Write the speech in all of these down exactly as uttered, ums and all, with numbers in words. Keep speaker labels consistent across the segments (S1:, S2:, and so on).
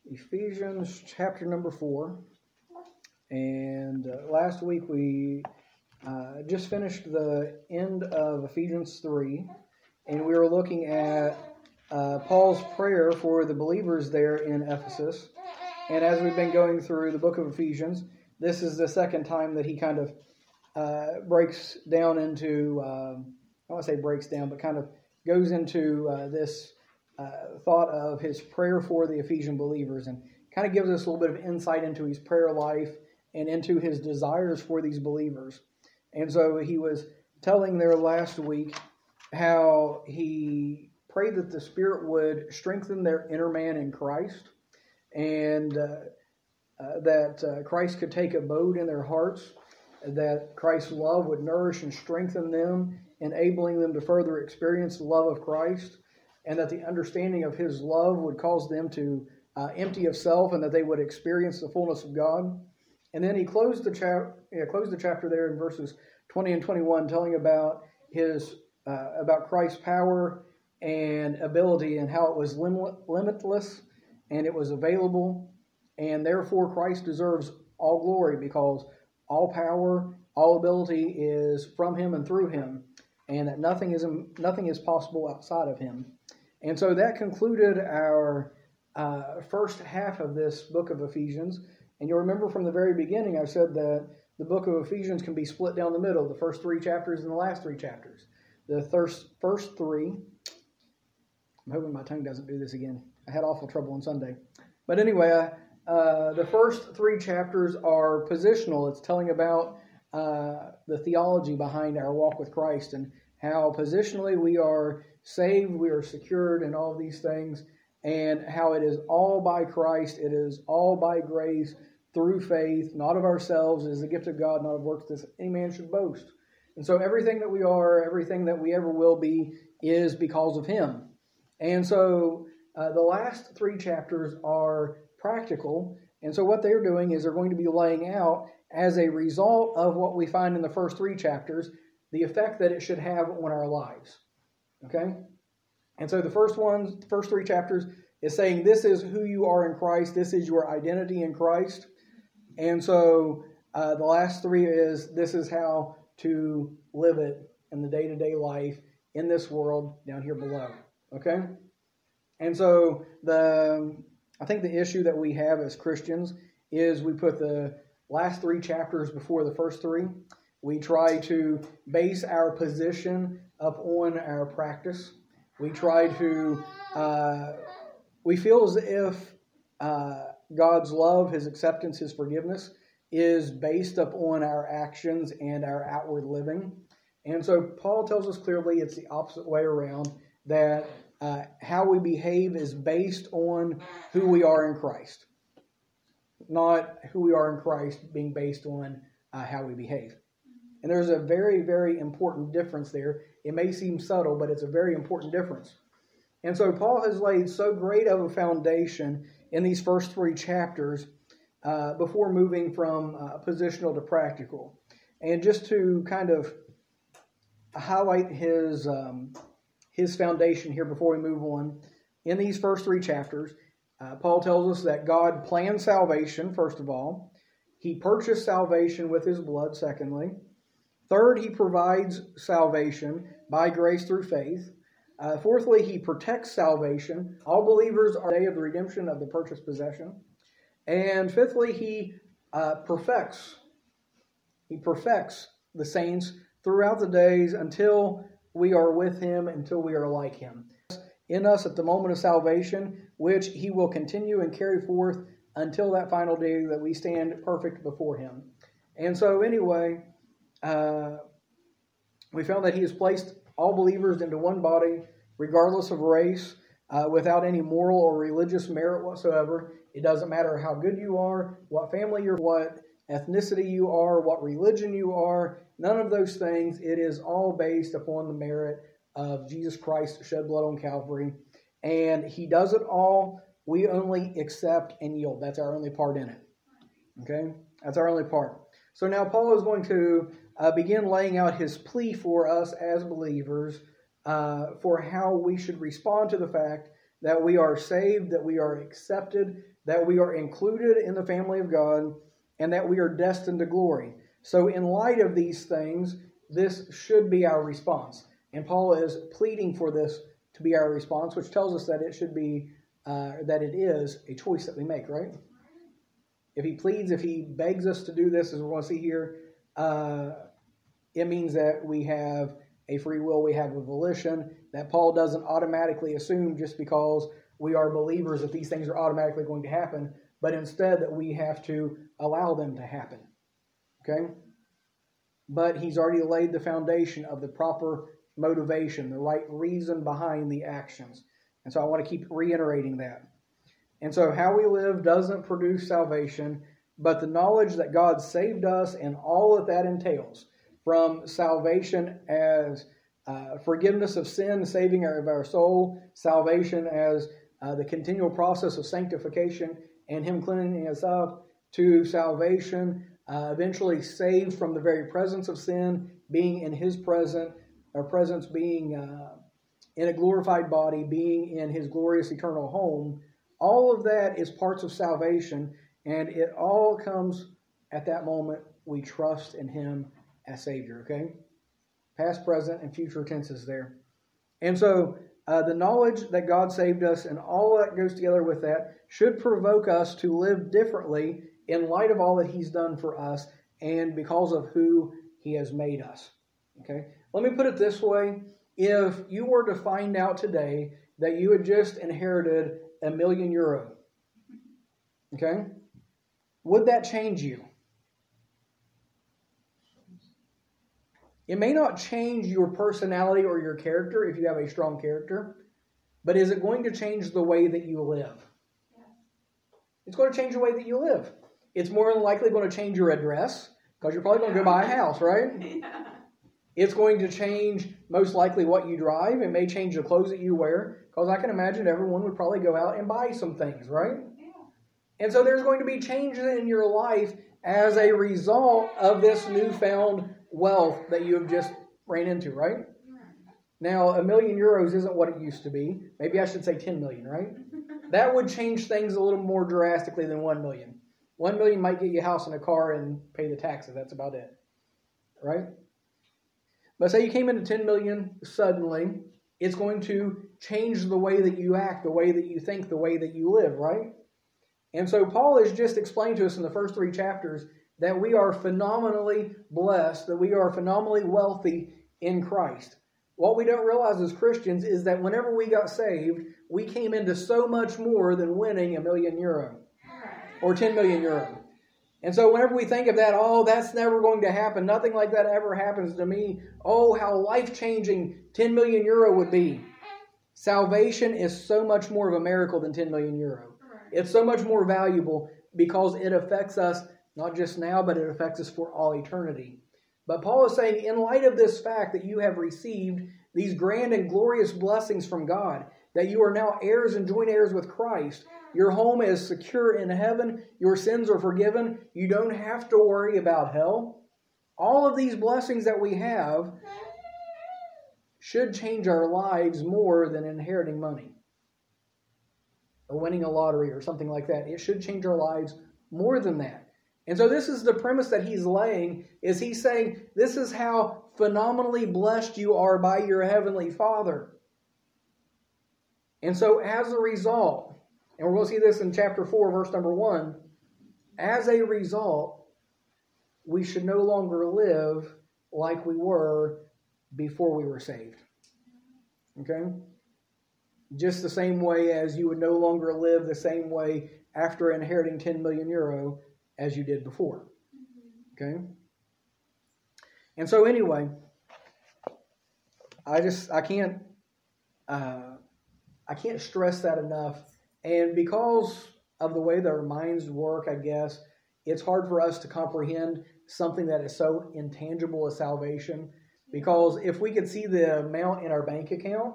S1: Ephesians chapter number four. And uh, last week we uh, just finished the end of Ephesians three, and we were looking at uh, Paul's prayer for the believers there in Ephesus. And as we've been going through the book of Ephesians, this is the second time that he kind of uh, breaks down into, uh, I don't want to say breaks down, but kind of goes into uh, this uh, thought of his prayer for the Ephesian believers, and kind of gives us a little bit of insight into his prayer life and into his desires for these believers. And so he was telling there last week how he prayed that the Spirit would strengthen their inner man in Christ, and uh, uh, that uh, Christ could take abode in their hearts, that Christ's love would nourish and strengthen them, enabling them to further experience the love of Christ, and that the understanding of his love would cause them to uh, empty of self, and that they would experience the fullness of God. And then he closed the, chap- yeah, closed the chapter there in verses twenty and twenty-one, telling about his uh, about Christ's power and ability, and how it was lim- limitless and it was available, and therefore Christ deserves all glory, because all power, all ability is from him and through him, and that nothing is nothing is possible outside of him. And so that concluded our uh, first half of this book of Ephesians. And you'll remember from the very beginning, I said that the book of Ephesians can be split down the middle, the first three chapters and the last three chapters. The first, first three, I'm hoping my tongue doesn't do this again. I had awful trouble on Sunday. But anyway, uh, the first three chapters are positional. It's telling about uh, the theology behind our walk with Christ, and how positionally we are saved, we are secured, and all of these things, and how it is all by Christ, it is all by grace, through faith, not of ourselves, it is the gift of God, not of works that any man should boast. And so everything that we are, everything that we ever will be, is because of him. And so uh, the last three chapters are practical, and so what they're doing is they're going to be laying out, as a result of what we find in the first three chapters, the effect that it should have on our lives. Okay? And so the first ones, the first three chapters, is saying this is who you are in Christ, this is your identity in Christ. And so uh, the last three is this is how to live it in the day-to-day life in this world down here below. Okay? And so the I think the issue that we have as Christians is we put the last three chapters before the first three. We try to base our position upon our practice. We try to, uh, we feel as if uh, God's love, his acceptance, his forgiveness is based upon our actions and our outward living. And so Paul tells us clearly it's the opposite way around, that uh, how we behave is based on who we are in Christ, not who we are in Christ being based on uh, how we behave. And there's a very, very important difference there. It may seem subtle, but it's a very important difference. And so Paul has laid so great of a foundation in these first three chapters uh, before moving from uh, positional to practical. And just to kind of highlight his um, his foundation here before we move on, in these first three chapters, uh, Paul tells us that God planned salvation, first of all. He purchased salvation with his blood, secondly. Third, he provides salvation by grace through faith. Uh, fourthly, he protects salvation. All believers are the day of the redemption of the purchased possession. And fifthly, he uh, perfects. He perfects the saints throughout the days until we are with him, until we are like him. In us at the moment of salvation, which he will continue and carry forth until that final day that we stand perfect before him. And so anyway, Uh, we found that he has placed all believers into one body, regardless of race, uh, without any moral or religious merit whatsoever. It doesn't matter how good you are, what family you're, what ethnicity you are, what religion you are, none of those things. It is all based upon the merit of Jesus Christ shed blood on Calvary. And he does it all. We only accept and yield. That's our only part in it. Okay? That's our only part. So now Paul is going to uh, begin laying out his plea for us as believers uh, for how we should respond to the fact that we are saved, that we are accepted, that we are included in the family of God, and that we are destined to glory. So in light of these things, this should be our response. And Paul is pleading for this to be our response, which tells us that it should be, uh, that it is a choice that we make, right? If he pleads, if he begs us to do this, as we're going to see here, uh, it means that we have a free will, we have a volition, that Paul doesn't automatically assume just because we are believers that these things are automatically going to happen, but instead that we have to allow them to happen. Okay? But he's already laid the foundation of the proper motivation, the right reason behind the actions. And so I want to keep reiterating that. And so how we live doesn't produce salvation, but the knowledge that God saved us and all that that entails, from salvation as uh, forgiveness of sin, saving our, of our soul, salvation as uh, the continual process of sanctification and Him cleaning us up, to salvation, uh, eventually saved from the very presence of sin, being in His presence, our presence being uh, in a glorified body, being in His glorious eternal home. All of that is parts of salvation, and it all comes at that moment we trust in Him as Savior, okay? Past, present, and future tenses there. And so uh, the knowledge that God saved us and all that goes together with that should provoke us to live differently in light of all that He's done for us and because of who He has made us, okay? Let me put it this way. If you were to find out today that you had just inherited a million euro, okay, would that change you? It may not change your personality or your character if you have a strong character, but is it going to change the way that you live? It's going to change the way that you live. It's more than likely going to change your address, because you're probably going to go buy a house, right? Yeah. It's going to change most likely what you drive. It may change the clothes that you wear, because I can imagine everyone would probably go out and buy some things, right? Yeah. And so there's going to be changes in your life as a result of this newfound wealth that you have just ran into, right? Now, a million euros isn't what it used to be. Maybe I should say ten million, right? That would change things a little more drastically than one million. one million might get you a house and a car and pay the taxes. That's about it, right? But say you came into ten million suddenly, it's going to change the way that you act, the way that you think, the way that you live, right? And so Paul has just explained to us in the first three chapters that we are phenomenally blessed, that we are phenomenally wealthy in Christ. What we don't realize as Christians is that whenever we got saved, we came into so much more than winning a million euro or ten million euro. And so whenever we think of that, oh, that's never going to happen. Nothing like that ever happens to me. Oh, how life-changing ten million euro would be. Salvation is so much more of a miracle than ten million euro. It's so much more valuable because it affects us not just now, but it affects us for all eternity. But Paul is saying, in light of this fact that you have received these grand and glorious blessings from God, that you are now heirs and joint heirs with Christ, your home is secure in heaven, your sins are forgiven, you don't have to worry about hell. All of these blessings that we have should change our lives more than inheriting money or winning a lottery or something like that. It should change our lives more than that. And so this is the premise that he's laying, is he's saying this is how phenomenally blessed you are by your heavenly Father. And so as a result, and we're going to see this in chapter four, verse number one, as a result, we should no longer live like we were before we were saved. Okay? Just the same way as you would no longer live the same way after inheriting ten million euro as you did before. Okay? And so anyway, I just, I can't, uh, I can't stress that enough. And because of the way that our minds work, I guess, it's hard for us to comprehend something that is so intangible as salvation. Because if we could see the amount in our bank account,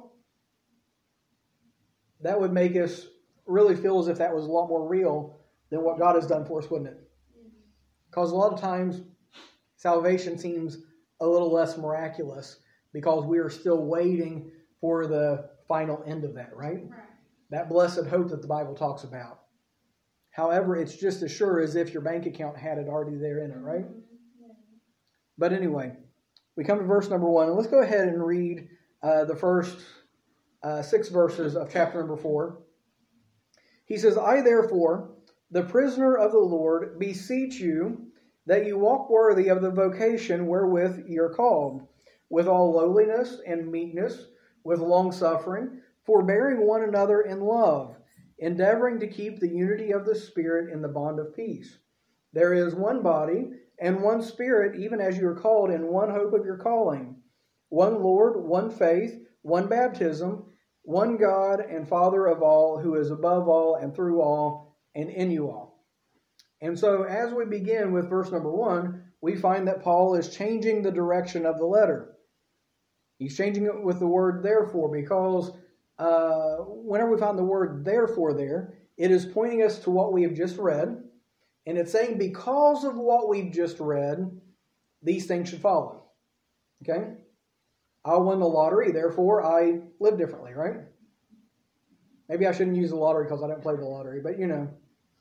S1: that would make us really feel as if that was a lot more real than what God has done for us, wouldn't it? Because a lot of times, salvation seems a little less miraculous because we are still waiting for the final end of that, right? Right. that blessed hope that the Bible talks about. However, it's just as sure as if your bank account had it already there in it, right? But anyway, we come to verse number one, and let's go ahead and read uh, the first uh, six verses of chapter number four. He says, I therefore, the prisoner of the Lord, beseech you that you walk worthy of the vocation wherewith ye are called, with all lowliness and meekness, with longsuffering, forbearing one another in love, endeavoring to keep the unity of the Spirit in the bond of peace. There is one body and one Spirit, even as you are called, in one hope of your calling, one Lord, one faith, one baptism, one God and Father of all, who is above all and through all and in you all. And so as we begin with verse number one, we find that Paul is changing the direction of the letter. He's changing it with the word therefore, because uh, whenever we find the word therefore there, it is pointing us to what we have just read. And it's saying because of what we've just read, these things should follow. Okay? I won the lottery, therefore I live differently, right? Maybe I shouldn't use the lottery because I don't play the lottery, but you know.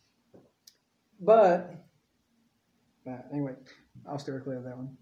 S1: But, uh, anyway, I'll steer clear of that one.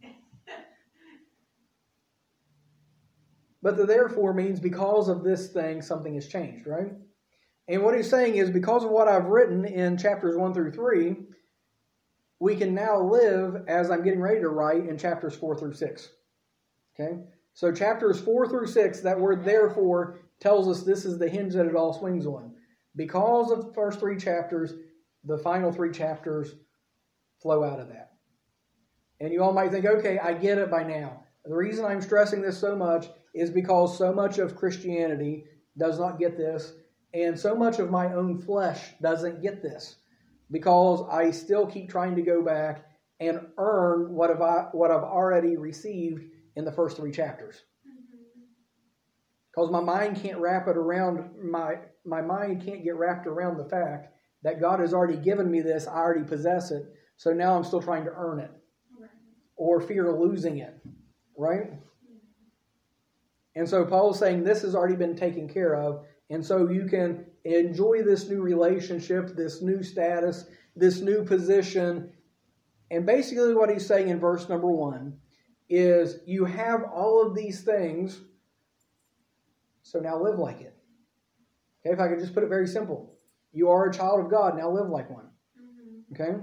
S1: But the therefore means because of this thing, something has changed, right? And what he's saying is because of what I've written in chapters one through three, we can now live as I'm getting ready to write in chapters four through six. Okay? So chapters four through six, that word therefore tells us this is the hinge that it all swings on. Because of the first three chapters, the final three chapters flow out of that. And you all might think, okay, I get it by now. The reason I'm stressing this so much is because so much of Christianity does not get this, and so much of my own flesh doesn't get this, because I still keep trying to go back and earn what have I what I've already received in the first three chapters. Because my mind can't wrap it around my my mind can't get wrapped around the fact that God has already given me this, I already possess it, so now I'm still trying to earn it. Or fear losing it. Right? And so Paul's saying this has already been taken care of, and so you can enjoy this new relationship, this new status, this new position. And basically what he's saying in verse number one is you have all of these things, so now live like it. Okay, if I could just put it very simple. You are a child of God, now live like one. Okay?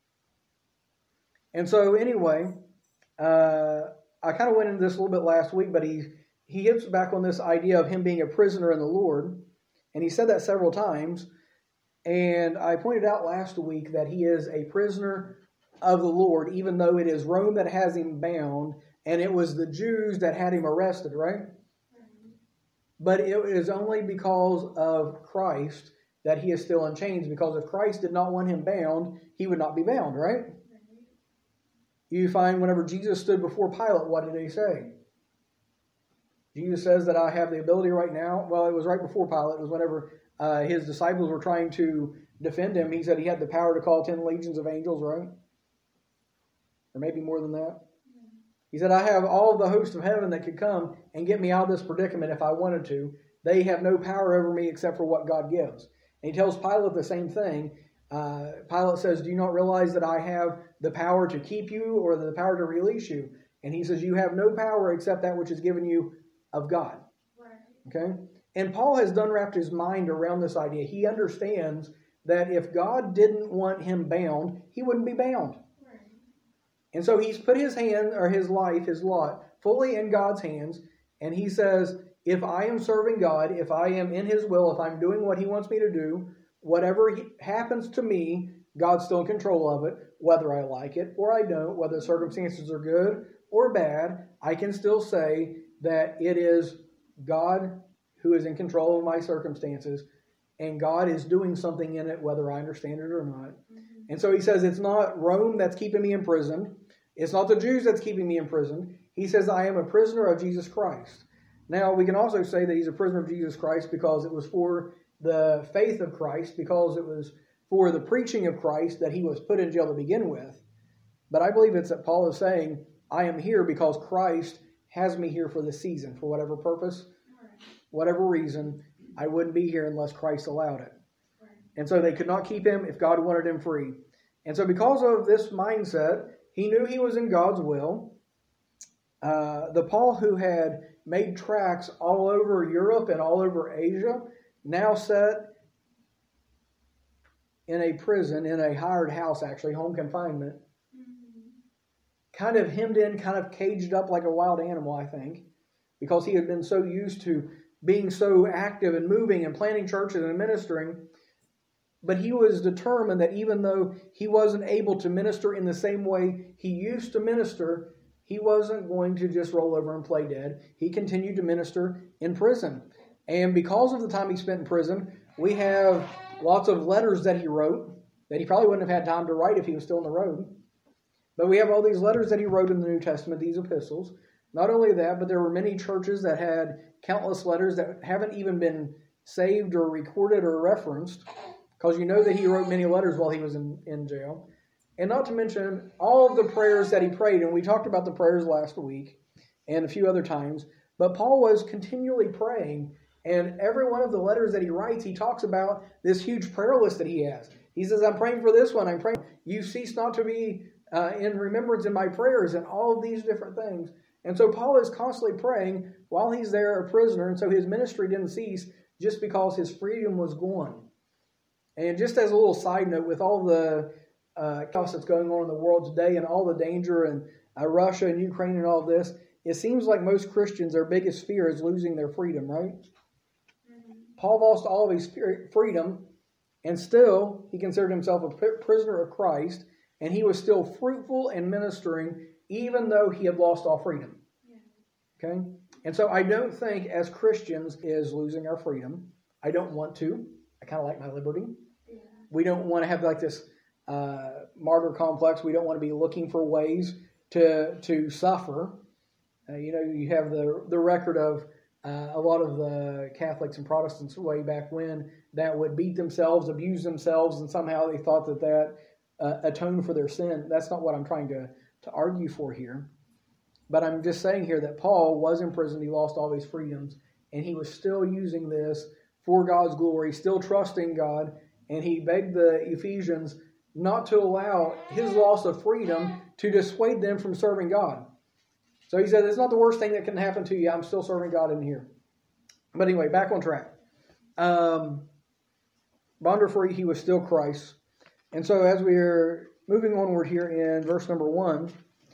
S1: And so anyway, uh, I kind of went into this a little bit last week, but he he hits back on this idea of him being a prisoner in the Lord. And he said that several times. And I pointed out last week that he is a prisoner of the Lord, even though it is Rome that has him bound, and it was the Jews that had him arrested, right? Mm-hmm. But it is only because of Christ that he is still in chains, because if Christ did not want him bound, he would not be bound, right? Mm-hmm. You find whenever Jesus stood before Pilate, what did he say? Jesus says that I have the ability right now. Well, it was right before Pilate. It was whenever uh, his disciples were trying to defend him. He said he had the power to call ten legions of angels, right? Or maybe more than that. He said, I have all the host of heaven that could come and get me out of this predicament if I wanted to. They have no power over me except for what God gives. And he tells Pilate the same thing. Uh, Pilate says, do you not realize that I have the power to keep you or the power to release you? And he says, you have no power except that which is given you of God. Right. Okay? And Paul has done wrapped his mind around this idea. He understands that if God didn't want him bound, he wouldn't be bound. Right. And so he's put his hand, or his life, his lot, fully in God's hands. And he says, if I am serving God, if I am in his will, if I'm doing what he wants me to do, whatever he, happens to me, God's still in control of it, whether I like it or I don't, whether the circumstances are good or bad, I can still say that it is God who is in control of my circumstances, and God is doing something in it, whether I understand it or not. Mm-hmm. And so he says, it's not Rome that's keeping me imprisoned. It's not the Jews that's keeping me imprisoned. He says, I am a prisoner of Jesus Christ. Now, we can also say that he's a prisoner of Jesus Christ because it was for the faith of Christ, because it was for the preaching of Christ that he was put in jail to begin with. But I believe it's that Paul is saying, I am here because Christ has me here for this season, for whatever purpose, whatever reason. I wouldn't be here unless Christ allowed it. And so they could not keep him if God wanted him free. And so because of this mindset, he knew he was in God's will. Uh, the Paul who had made tracks all over Europe and all over Asia now sat in a prison, in a hired house actually, home confinement, kind of hemmed in, kind of caged up like a wild animal, I think, because he had been so used to being so active and moving and planting churches and ministering. But he was determined that even though he wasn't able to minister in the same way he used to minister, he wasn't going to just roll over and play dead. He continued to minister in prison. And because of the time he spent in prison, we have lots of letters that he wrote that he probably wouldn't have had time to write if he was still on the road. But we have all these letters that he wrote in the New Testament, these epistles. Not only that, but there were many churches that had countless letters that haven't even been saved or recorded or referenced, because you know that he wrote many letters while he was in, in jail. And not to mention all of the prayers that he prayed. And we talked about the prayers last week and a few other times. But Paul was continually praying. And every one of the letters that he writes, he talks about this huge prayer list that he has. He says, I'm praying for this one. I'm praying. You cease not to be uh, in remembrance in my prayers, and all of these different things. And so Paul is constantly praying while he's there a prisoner. And so his ministry didn't cease just because his freedom was gone. And just as a little side note, with all the uh, chaos that's going on in the world today and all the danger and uh, Russia and Ukraine and all of this, it seems like most Christians, their biggest fear is losing their freedom, right? Mm-hmm. Paul lost all of his freedom, and still he considered himself a prisoner of Christ, and he was still fruitful and ministering even though he had lost all freedom. Yeah. Okay? And so I don't think as Christians is losing our freedom. I don't want to. I kind of like my liberty. Yeah. We don't want to have like this uh, martyr complex. We don't want to be looking for ways to to suffer. Uh, you know, you have the the record of uh, a lot of the Catholics and Protestants way back when that would beat themselves, abuse themselves, and somehow they thought that that uh, atoned for their sin. That's not what I'm trying to, to argue for here. But I'm just saying here that Paul was in prison. He lost all his freedoms, and he was still using this for God's glory, still trusting God, and he begged the Ephesians not to allow his loss of freedom to dissuade them from serving God. So he said, it's not the worst thing that can happen to you. I'm still serving God in here. But anyway, back on track. Um, bond or free, he was still Christ. And so as we're moving onward here in verse number one,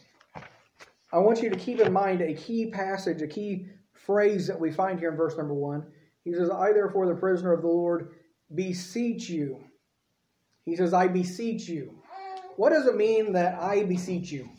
S1: I want you to keep in mind a key passage, a key phrase that we find here in verse number one. He says, I therefore, the prisoner of the Lord, beseech you. He says, I beseech you. What does it mean that I beseech you?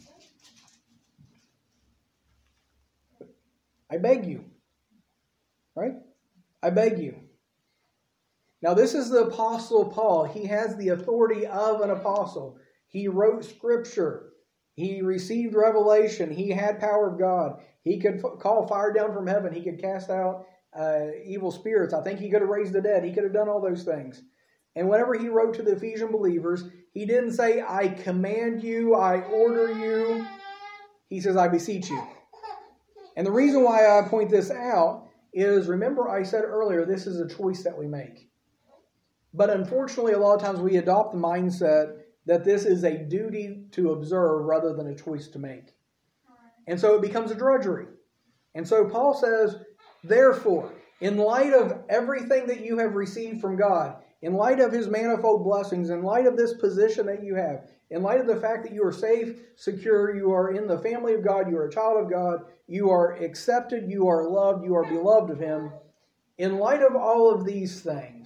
S1: I beg you. Right? I beg you. Now this is the Apostle Paul. He has the authority of an apostle. He wrote Scripture. He received revelation. He had power of God. He could f- call fire down from heaven. He could cast out uh, evil spirits. I think he could have raised the dead. He could have done all those things. And whenever he wrote to the Ephesian believers, he didn't say, I command you, I order you. He says, I beseech you. And the reason why I point this out is, remember I said earlier, this is a choice that we make. But unfortunately, a lot of times we adopt the mindset that this is a duty to observe rather than a choice to make. And so it becomes a drudgery. And so Paul says, therefore, in light of everything that you have received from God, in light of his manifold blessings, in light of this position that you have, in light of the fact that you are safe, secure, you are in the family of God, you are a child of God, you are accepted, you are loved, you are beloved of him, in light of all of these things,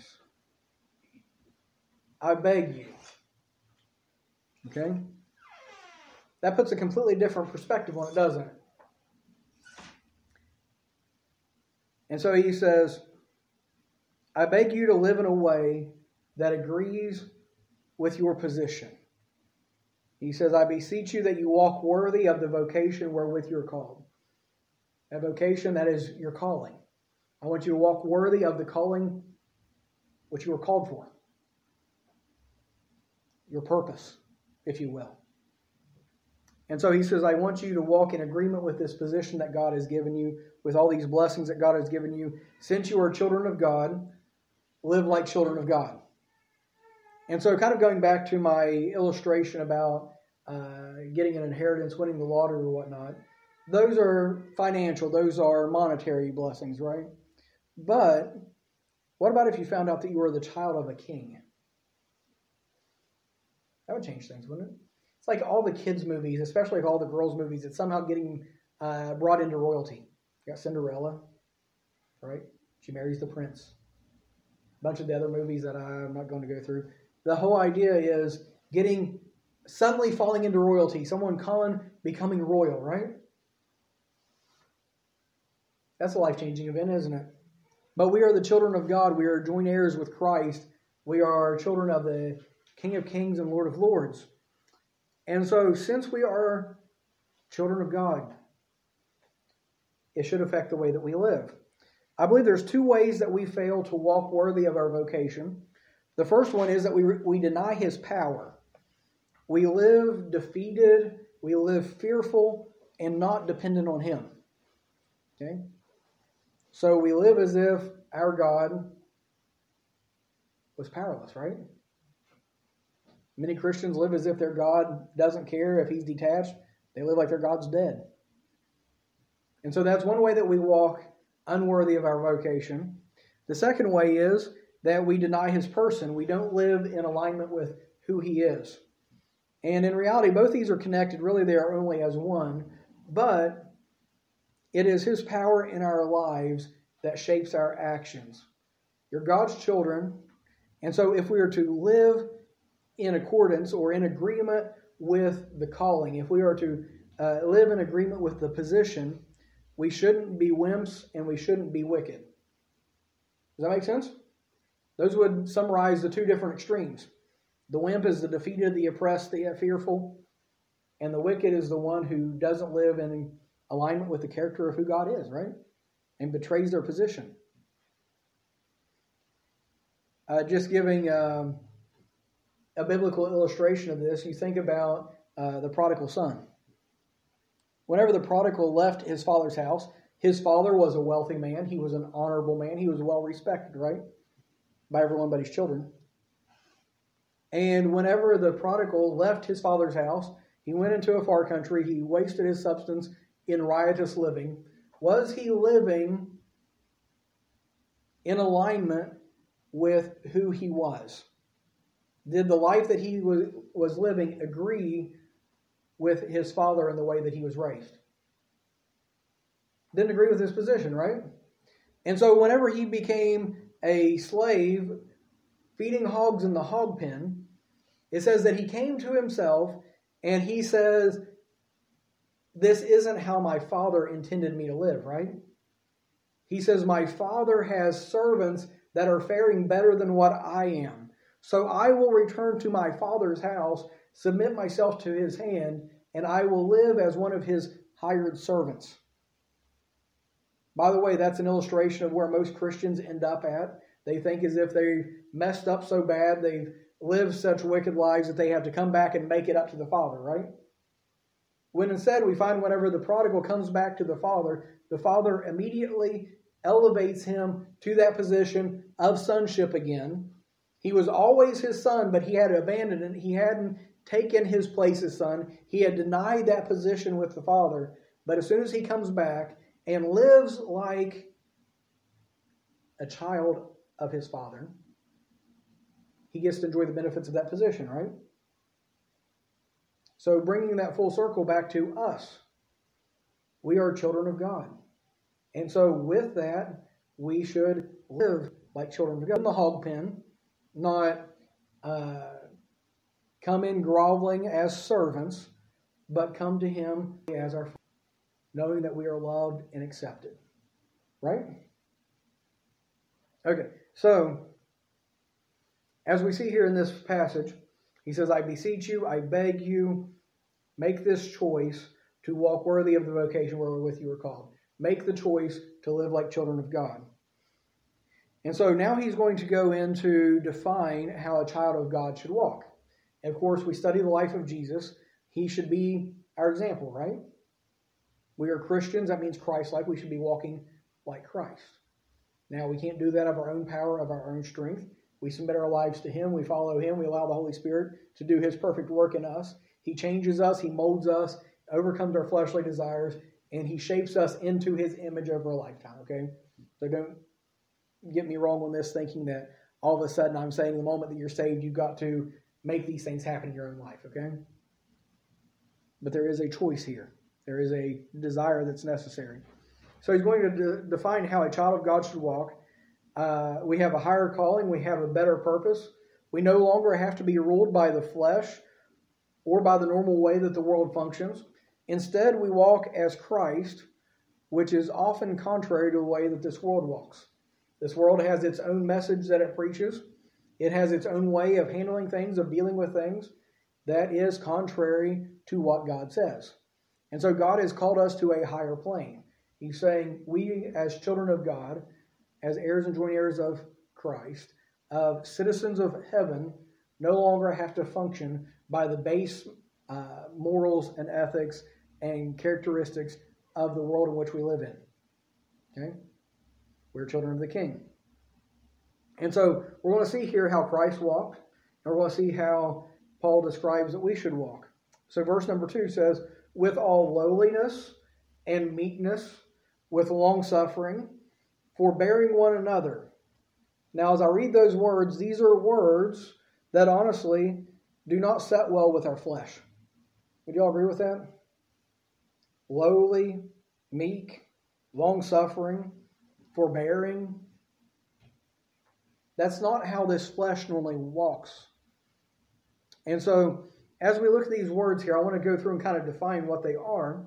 S1: I beg you. Okay? That puts a completely different perspective on it, doesn't it? And so he says, I beg you to live in a way that agrees with your position. He says, I beseech you that you walk worthy of the vocation wherewith you're called. A vocation that is your calling. I want you to walk worthy of the calling which you were called for. Your purpose, if you will. And so he says, I want you to walk in agreement with this position that God has given you, with all these blessings that God has given you. Since you are children of God, live like children of God. And so kind of going back to my illustration about uh, getting an inheritance, winning the lottery or whatnot, those are financial, those are monetary blessings, right? But what about if you found out that you were the child of a king? That would change things, wouldn't it? It's like all the kids' movies, especially like all the girls' movies, it's somehow getting uh, brought into royalty. You got Cinderella, right? She marries the prince. A bunch of the other movies that I'm not going to go through. The whole idea is getting, suddenly falling into royalty. Someone calling, becoming royal, right? That's a life-changing event, isn't it? But we are the children of God. We are joint heirs with Christ. We are children of the King of Kings and Lord of Lords. And so, since we are children of God, it should affect the way that we live. I believe there's two ways that we fail to walk worthy of our vocation. The first one is that we, we deny His power. We live defeated, we live fearful, and not dependent on Him. Okay? So we live as if our God was powerless, right? Many Christians live as if their God doesn't care if He's detached. They live like their God's dead. And so that's one way that we walk unworthy of our vocation. The second way is that we deny His person. We don't live in alignment with who He is. And in reality, both these are connected. Really, they are only as one. But it is His power in our lives that shapes our actions. You're God's children. And so if we are to live in accordance or in agreement with the calling, if we are to uh, live in agreement with the position, we shouldn't be wimps and we shouldn't be wicked. Does that make sense? Those would summarize the two different extremes. The wimp is the defeated, the oppressed, the fearful, and the wicked is the one who doesn't live in alignment with the character of who God is, right? And betrays their position. Uh, just giving um, a biblical illustration of this, you think about uh, the prodigal son. Whenever the prodigal left his father's house, his father was a wealthy man. He was an honorable man. He was well respected, right? By everyone but his children. And whenever the prodigal left his father's house, he went into a far country. He wasted his substance in riotous living. Was he living in alignment with who he was? Did the life that he was, was living agree with his father and the way that he was raised? Didn't agree with his position, right? And so whenever he became a slave feeding hogs in the hog pen, it says that he came to himself and he says, this isn't how my father intended me to live, right? He says, my father has servants that are faring better than what I am. So I will return to my father's house, submit myself to his hand, and I will live as one of his hired servants. By the way, that's an illustration of where most Christians end up at. They think as if they messed up so bad, they've lived such wicked lives that they have to come back and make it up to the Father, right? When instead we find whenever the prodigal comes back to the Father, the Father immediately elevates him to that position of sonship again. He was always his son, but he had abandoned it. He hadn't taken his place as son. He had denied that position with the Father. But as soon as he comes back and lives like a child of his Father, he gets to enjoy the benefits of that position, right? So bringing that full circle back to us, we are children of God. And so with that, we should live like children of God. In the hog pen, not uh, come in groveling as servants, but come to Him as our Father, knowing that we are loved and accepted. Right? Okay, so as we see here in this passage, he says, I beseech you, I beg you, make this choice to walk worthy of the vocation wherewith you are called. Make the choice to live like children of God. And so now he's going to go in to define how a child of God should walk. And of course, we study the life of Jesus. He should be our example, right? We are Christians. That means Christ-like. We should be walking like Christ. Now, we can't do that of our own power, of our own strength. We submit our lives to Him. We follow Him. We allow the Holy Spirit to do His perfect work in us. He changes us. He molds us, overcomes our fleshly desires, and He shapes us into His image over a lifetime, okay? So don't get me wrong on this, thinking that all of a sudden I'm saying the moment that you're saved, you've got to make these things happen in your own life, okay? But there is a choice here. There is a desire that's necessary. So he's going to de- define how a child of God should walk. Uh, we have a higher calling. We have a better purpose. We no longer have to be ruled by the flesh or by the normal way that the world functions. Instead, we walk as Christ, which is often contrary to the way that this world walks. This world has its own message that it preaches. It has its own way of handling things, of dealing with things, that is contrary to what God says. And so God has called us to a higher plane. He's saying we, as children of God, as heirs and joint heirs of Christ, of citizens of heaven, no longer have to function by the base uh, morals and ethics and characteristics of the world in which we live in. Okay? We're children of the King. And so we're going to see here how Christ walked, and we're going to see how Paul describes that we should walk. So verse number two says, with all lowliness and meekness, with long-suffering, forbearing one another. Now, as I read those words, these are words that honestly do not set well with our flesh. Would you all agree with that? Lowly, meek, long-suffering, forbearing. That's not how this flesh normally walks. And so, as we look at these words here, I want to go through and kind of define what they are.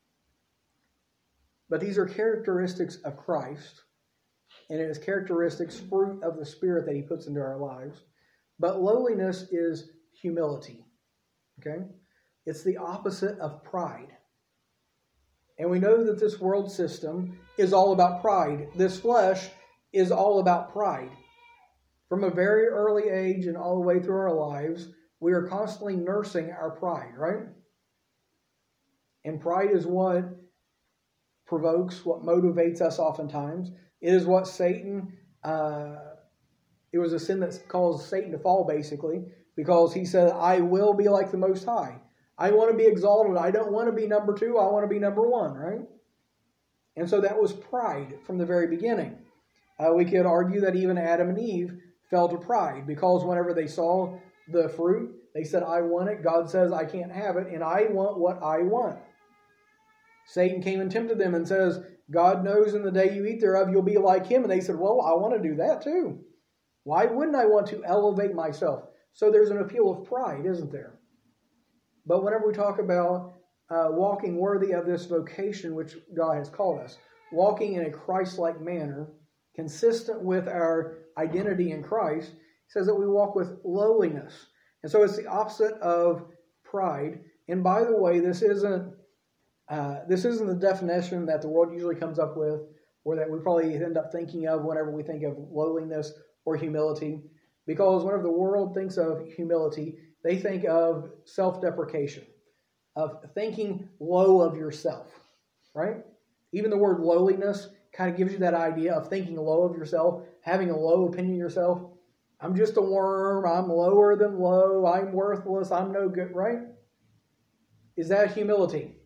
S1: But these are characteristics of Christ, and it is characteristics, fruit of the Spirit that He puts into our lives. But lowliness is humility. Okay? It's the opposite of pride. And we know that this world system is all about pride. This flesh is all about pride. From a very early age and all the way through our lives, we are constantly nursing our pride, right? And pride is what provokes, what motivates us oftentimes. It is what Satan, uh, it was a sin that caused Satan to fall, basically, because he said, I will be like the Most High. I want to be exalted. I don't want to be number two. I want to be number one, right? And so that was pride from the very beginning. Uh, we could argue that even Adam and Eve fell to pride, because whenever they saw the fruit, they said, I want it. God says, I can't have it, and I want what I want. Satan came and tempted them and says, God knows in the day you eat thereof, you'll be like Him. And they said, well, I want to do that too. Why wouldn't I want to elevate myself? So there's an appeal of pride, isn't there? But whenever we talk about uh, walking worthy of this vocation which God has called us, walking in a Christ-like manner, consistent with our identity in Christ, He says that we walk with lowliness. And so it's the opposite of pride. And by the way, this isn't uh, this isn't the definition that the world usually comes up with, or that we probably end up thinking of whenever we think of lowliness or humility. Because whenever the world thinks of humility, they think of self-deprecation, of thinking low of yourself, right? Even the word lowliness kind of gives you that idea of thinking low of yourself, having a low opinion of yourself. I'm just a worm. I'm lower than low. I'm worthless. I'm no good, right? Is that humility?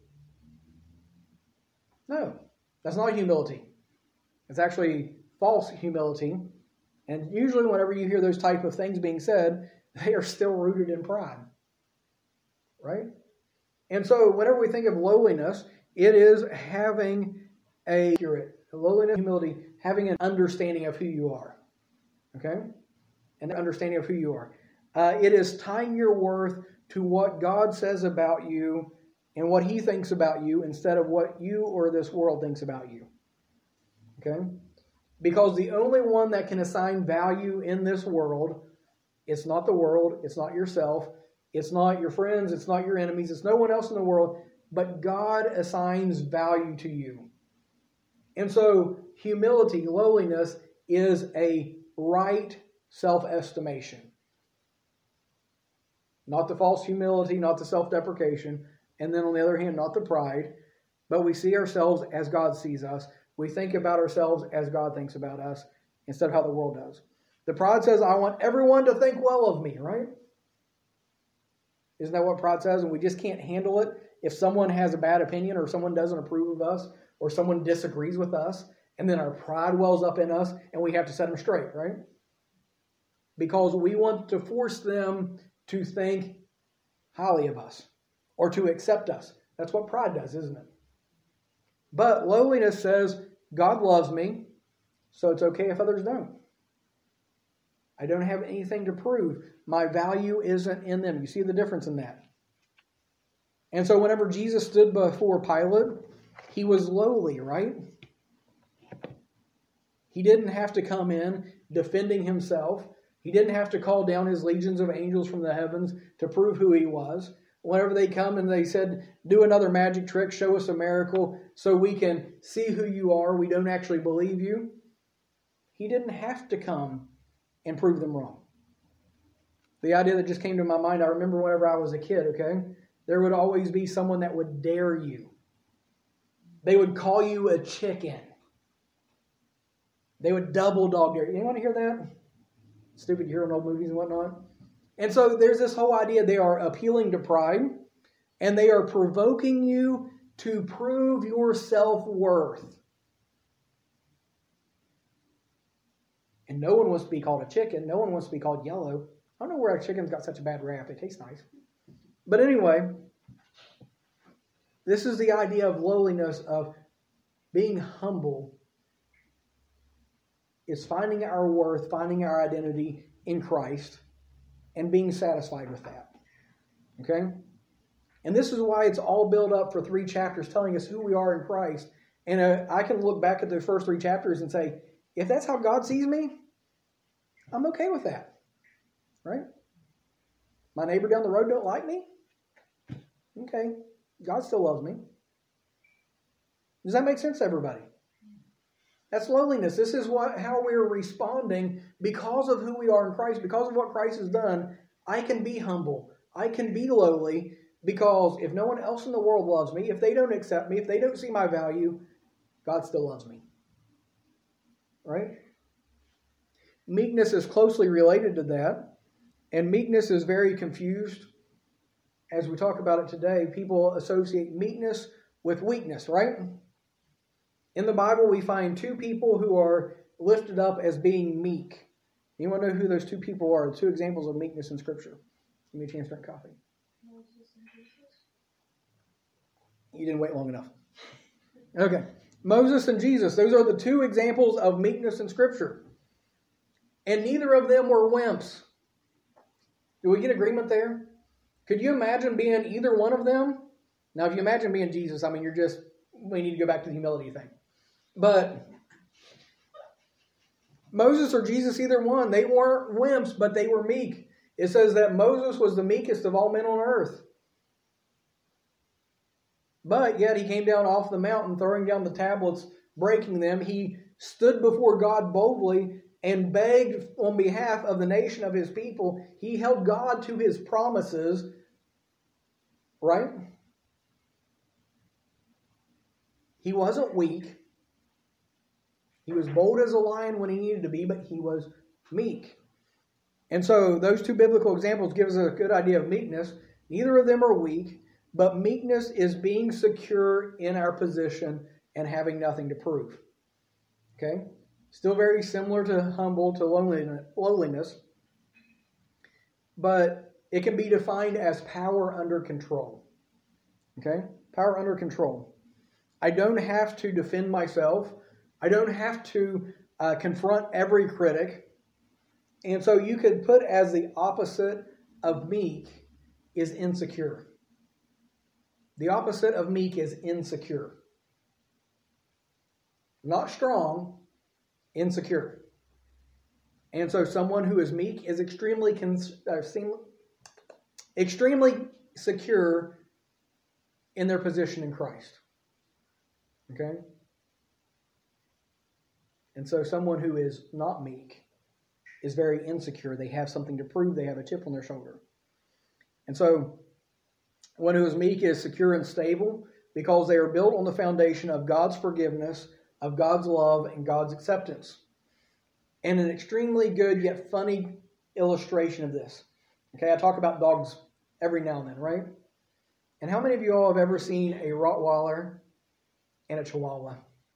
S1: No, that's not humility. It's actually false humility. And usually whenever you hear those type of things being said, they are still rooted in pride, right? And so whenever we think of lowliness, it is having a lowliness, humility, having an understanding of who you are, okay? An understanding of who you are. Uh, it is tying your worth to what God says about you and what He thinks about you instead of what you or this world thinks about you, okay? Because the only one that can assign value in this world, it's not the world, it's not yourself, it's not your friends, it's not your enemies, it's no one else in the world, but God assigns value to you. And so humility, lowliness, is a right self-estimation. Not the false humility, not the self-deprecation, And then on the other hand, not the pride, but we see ourselves as God sees us. We think about ourselves as God thinks about us instead of how the world does. The pride says, I want everyone to think well of me, right? Isn't that what pride says? And we just can't handle it if someone has a bad opinion or someone doesn't approve of us or someone disagrees with us. And then our pride wells up in us and we have to set them straight, right? Because we want to force them to think highly of us or to accept us. That's what pride does, isn't it? But lowliness says, God loves me, so it's okay if others don't. I don't have anything to prove. My value isn't in them. You see the difference in that? And so whenever Jesus stood before Pilate, he was lowly, right? He didn't have to come in defending himself. He didn't have to call down his legions of angels from the heavens to prove who he was. Whenever they come and they said, do another magic trick, show us a miracle so we can see who you are, we don't actually believe you. He didn't have to come and prove them wrong. The idea that just came to my mind, I remember whenever I was a kid, okay? There would always be someone that would dare you. They would call you a chicken. They would double dog dare you. Anyone hear that? Stupid, you hear in old movies and whatnot. And so there's this whole idea they are appealing to pride and they are provoking you to prove your self-worth. And no one wants to be called a chicken. No one wants to be called yellow. I don't know where our chickens got such a bad rap. They taste nice. But anyway, this is the idea of lowliness, of being humble. Is finding our worth, finding our identity in Christ, and being satisfied with that. Okay? And this is why it's all built up for three chapters telling us who we are in Christ. And uh, I can look back at the first three chapters and say, if that's how God sees me, I'm okay with that. Right? My neighbor down the road don't like me? Okay. God still loves me. Does that make sense to everybody? That's lowliness. This is what how we're responding because of who we are in Christ, because of what Christ has done. I can be humble. I can be lowly because if no one else in the world loves me, if they don't accept me, if they don't see my value, God still loves me. Right? Meekness is closely related to that, and meekness is very confused. As we talk about it today, people associate meekness with weakness, right? In the Bible, we find two people who are lifted up as being meek. Anyone know who those two people are? Two examples of meekness in Scripture. Give me a chance to drink coffee.
S2: Moses and Jesus.
S1: You didn't wait long enough. Okay. Moses and Jesus. Those are the two examples of meekness in Scripture. And neither of them were wimps. Do we get agreement there? Could you imagine being either one of them? Now, if you imagine being Jesus, I mean, you're just, we need to go back to the humility thing. But Moses or Jesus, either one, they weren't wimps, but they were meek. It says that Moses was the meekest of all men on earth. But yet he came down off the mountain, throwing down the tablets, breaking them. He stood before God boldly and begged on behalf of the nation of his people. He held God to his promises, right? He wasn't weak. He was bold as a lion when he needed to be, but he was meek. And so those two biblical examples give us a good idea of meekness. Neither of them are weak, but meekness is being secure in our position and having nothing to prove. Okay? Still very similar to humble, to lowliness, but it can be defined as power under control. Okay? Power under control. I don't have to defend myself. I don't have to uh, confront every critic. And so you could put as the opposite of meek is insecure. The opposite of meek is insecure. Not strong, insecure. And so someone who is meek is extremely cons- uh, seem- extremely secure in their position in Christ. Okay? And so someone who is not meek is very insecure. They have something to prove. They have a chip on their shoulder. And so One who is meek is secure and stable because they are built on the foundation of God's forgiveness, of God's love, and God's acceptance. And an extremely good yet funny illustration of this. Okay, I talk about dogs every now and then, right? And how many of you all have ever seen a Rottweiler and a Chihuahua?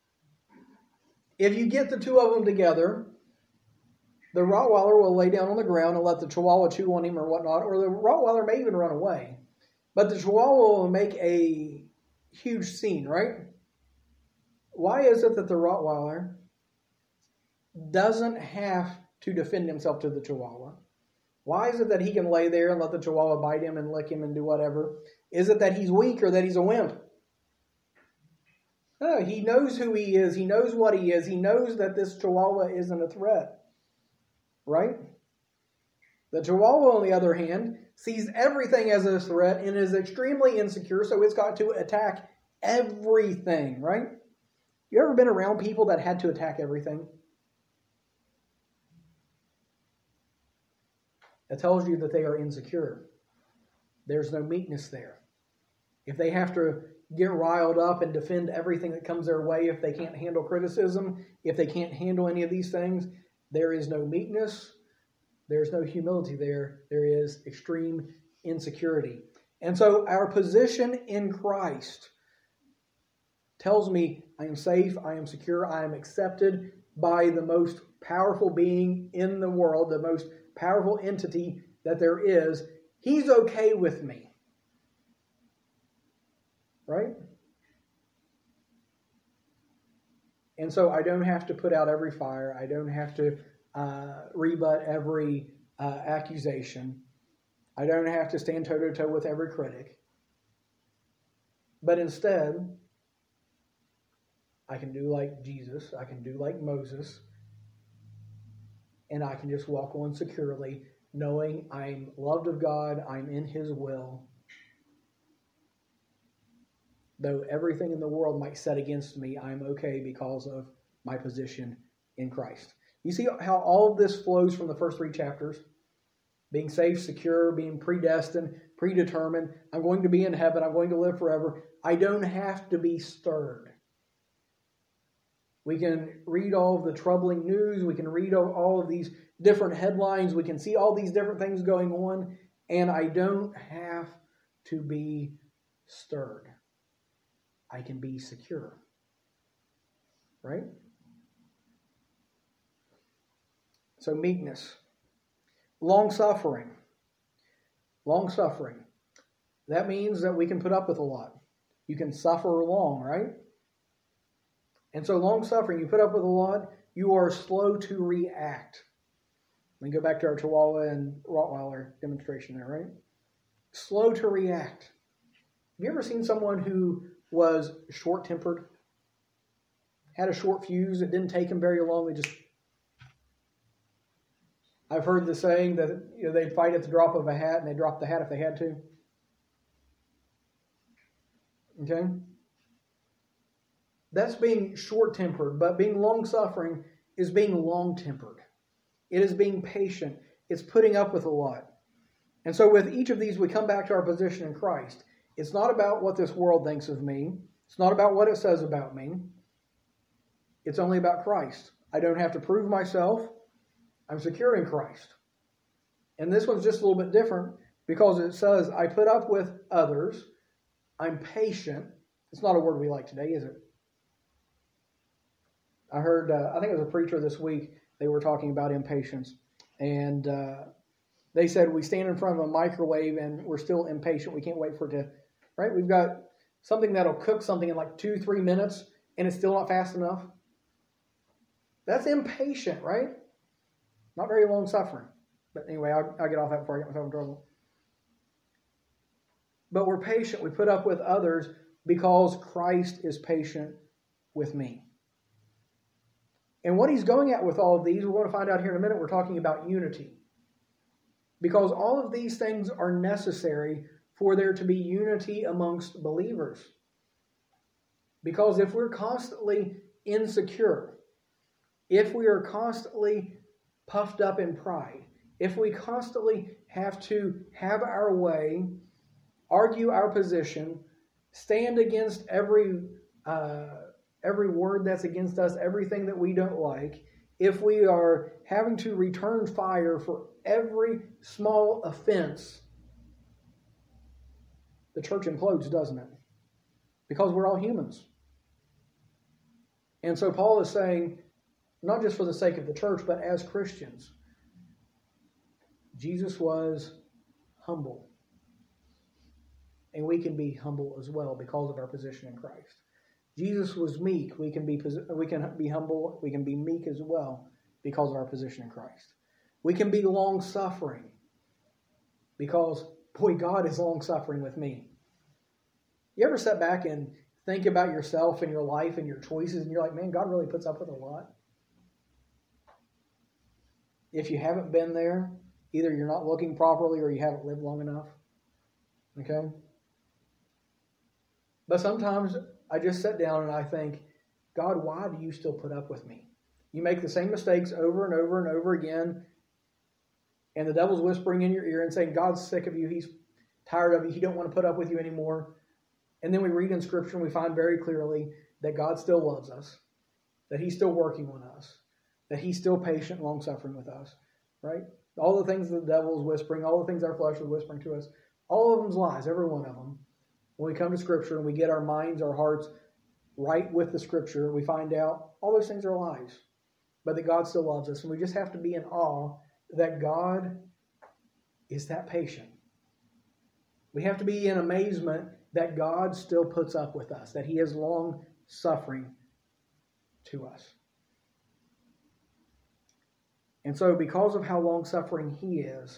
S1: If you get the two of them together, the Rottweiler will lay down on the ground and let the Chihuahua chew on him or whatnot, or the Rottweiler may even run away. But the Chihuahua will make a huge scene, right? Why is it that the Rottweiler doesn't have to defend himself to the Chihuahua? Why is it that he can lay there and let the Chihuahua bite him and lick him and do whatever? Is it that he's weak or that he's a wimp? No, he knows who he is. He knows what he is. He knows that this Chihuahua isn't a threat. Right? The Chihuahua, on the other hand, sees everything as a threat and is extremely insecure, so it's got to attack everything, right? You ever been around people that had to attack everything? That tells you that they are insecure. There's no meekness there. If they have to get riled up and defend everything that comes their way, if they can't handle criticism, if they can't handle any of these things, there is no meekness. There's no humility there. There is extreme insecurity. And so our position in Christ tells me I am safe, I am secure, I am accepted by the most powerful being in the world, the most powerful entity that there is. He's okay with me. Right? And so I don't have to put out every fire. I don't have to uh, rebut every uh, accusation. I don't have to stand toe-to-toe with every critic. But instead, I can do like Jesus. I can do like Moses. And I can just walk on securely, knowing I'm loved of God, I'm in His will. Though everything in the world might set against me, I'm okay because of my position in Christ. You see how all of this flows from the first three chapters? Being safe, secure, being predestined, predetermined. I'm going to be in heaven. I'm going to live forever. I don't have to be stirred. We can read all of the troubling news. We can read all of these different headlines. We can see all these different things going on. And I don't have to be stirred. I can be secure. Right? So meekness. Long-suffering. Long-suffering. That means that we can put up with a lot. You can suffer long, right? And so long-suffering, you put up with a lot, you are slow to react. Let me go back to our Chihuahua and Rottweiler demonstration there, right? Slow to react. Have you ever seen someone who was short-tempered? Had a short fuse. It didn't take them very long. They just... I've heard the saying that you know, they'd fight at the drop of a hat, and they'd drop the hat if they had to. Okay? That's being short-tempered, but being long-suffering is being long-tempered. It is being patient. It's putting up with a lot. And so with each of these, we come back to our position in Christ. It's not about what this world thinks of me. It's not about what it says about me. It's only about Christ. I don't have to prove myself. I'm secure in Christ. And this one's just a little bit different because it says, I put up with others. I'm patient. It's not a word we like today, is it? I heard, uh, I think it was a preacher this week, they were talking about impatience. And uh, they said, we stand in front of a microwave and we're still impatient. We can't wait for it to, right? We've got something that'll cook something in like two, three minutes and it's still not fast enough. That's impatient, right? Not very long suffering. But anyway, I'll, I'll get off that before I get myself in trouble. But we're patient. We put up with others because Christ is patient with me. And what he's going at with all of these, we're going to find out here in a minute, we're talking about unity. Because all of these things are necessary for there to be unity amongst believers. Because if we're constantly insecure, if we are constantly puffed up in pride, if we constantly have to have our way, argue our position, stand against every uh, every word that's against us, everything that we don't like, if we are having to return fire for every small offense, the church implodes, doesn't it? Because we're all humans. And so Paul is saying, not just for the sake of the church, but as Christians, Jesus was humble. And we can be humble as well because of our position in Christ. Jesus was meek. We can be we can be humble. We can be meek as well because of our position in Christ. We can be long-suffering because, boy, God is long-suffering with me. You ever sit back and think about yourself and your life and your choices, and you're like, man, God really puts up with a lot? If you haven't been there, either you're not looking properly or you haven't lived long enough. Okay? But sometimes I just sit down and I think, God, why do you still put up with me? You make the same mistakes over and over and over again, and the devil's whispering in your ear and saying, God's sick of you. He's tired of you. He don't want to put up with you anymore. And then we read in Scripture and we find very clearly that God still loves us, that He's still working on us, that He's still patient and long-suffering with us, right? All the things that the devil is whispering, all the things our flesh is whispering to us, all of them's lies, every one of them. When we come to Scripture and we get our minds, our hearts right with the Scripture, we find out all those things are lies, but that God still loves us. And we just have to be in awe that God is that patient. We have to be in amazement that God still puts up with us, that He is long-suffering to us. And so because of how long-suffering He is,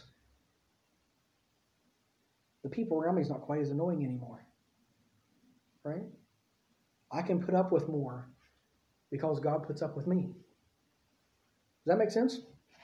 S1: the people around me is not quite as annoying anymore. Right? I can put up with more because God puts up with me. Does that make sense?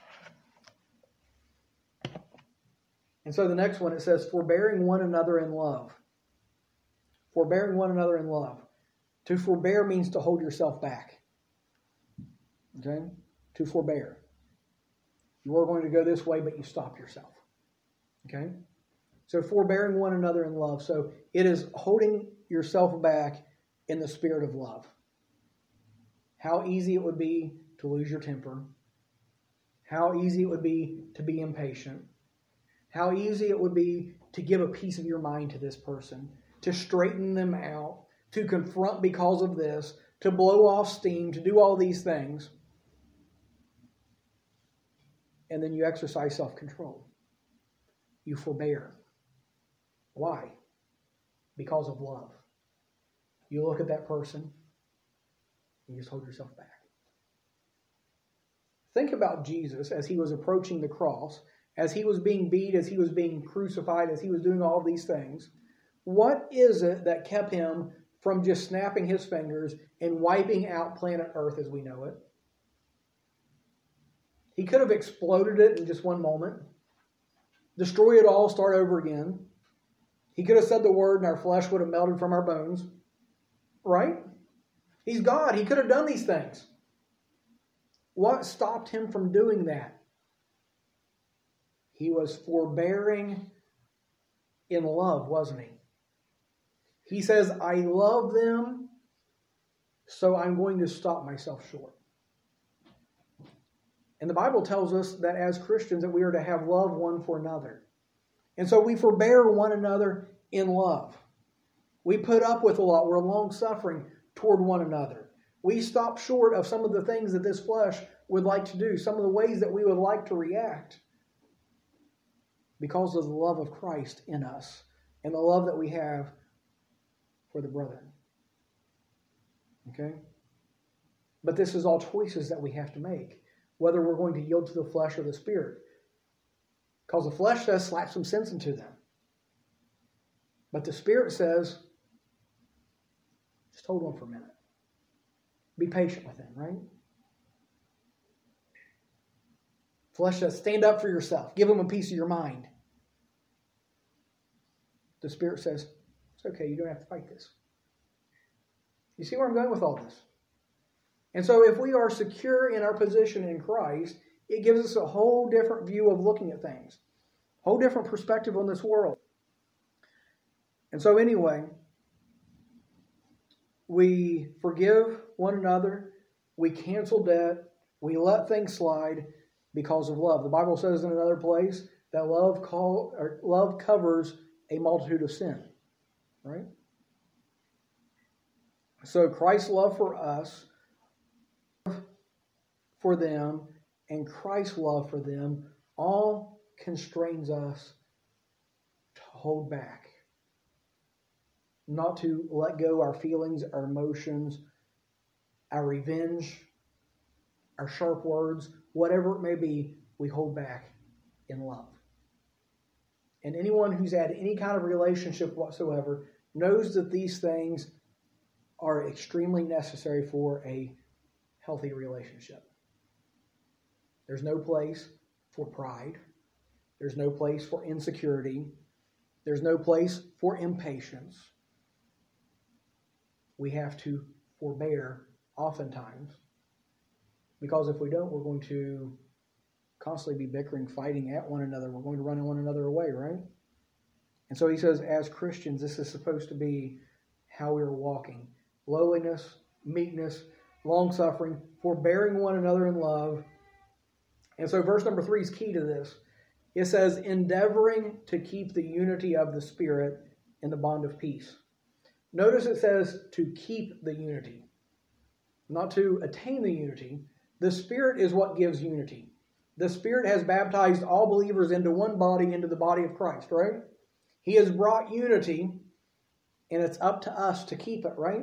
S1: And so the next one, it says, forbearing one another in love. Forbearing one another in love. To forbear means to hold yourself back. Okay? To forbear. You are going to go this way, but you stop yourself. Okay? So forbearing one another in love. So it is holding yourself back in the spirit of love. How easy it would be to lose your temper. How easy it would be to be impatient. How easy it would be to give a piece of your mind to this person, to straighten them out, to confront because of this, to blow off steam, to do all these things. And then you exercise self-control. You forbear. Why? Because of love. You look at that person and you just hold yourself back. Think about Jesus as He was approaching the cross, as He was being beat, as He was being crucified, as He was doing all these things. What is it that kept Him from just snapping His fingers and wiping out planet Earth as we know it? He could have exploded it in just one moment, destroy it all, start over again. He could have said the word and our flesh would have melted from our bones. Right? He's God. He could have done these things. What stopped Him from doing that? He was forbearing in love, wasn't He? He says, I love them, so I'm going to stop myself short. And the Bible tells us that as Christians that we are to have love one for another. And so we forbear one another in love. We put up with a lot. We're long-suffering toward one another. We stop short of some of the things that this flesh would like to do, some of the ways that we would like to react, because of the love of Christ in us and the love that we have for the brethren. Okay? But this is all choices that we have to make, whether we're going to yield to the flesh or the Spirit. Because the flesh says, slap some sense into them. But the Spirit says, just hold on for a minute. Be patient with them, right? Flesh says, stand up for yourself. Give them a piece of your mind. The Spirit says, it's okay, you don't have to fight this. You see where I'm going with all this? And so if we are secure in our position in Christ, it gives us a whole different view of looking at things. A whole different perspective on this world. And so anyway, we forgive one another, we cancel debt, we let things slide because of love. The Bible says in another place that love call or love covers a multitude of sin. Right? So Christ's love for us, for them, and Christ's love for them all constrains us to hold back. Not to let go our feelings, our emotions, our revenge, our sharp words, whatever it may be, we hold back in love. And anyone who's had any kind of relationship whatsoever knows that these things are extremely necessary for a healthy relationship. There's no place for pride. There's no place for insecurity. There's no place for impatience. We have to forbear oftentimes, because if we don't, we're going to constantly be bickering, fighting at one another. We're going to run one another away, right? And so he says, as Christians, this is supposed to be how we're walking. Lowliness, meekness, long-suffering, forbearing one another in love. And so verse number three is key to this. It says, endeavoring to keep the unity of the Spirit in the bond of peace. Notice it says to keep the unity, not to attain the unity. The Spirit is what gives unity. The Spirit has baptized all believers into one body, into the body of Christ, right? He has brought unity, and it's up to us to keep it, right?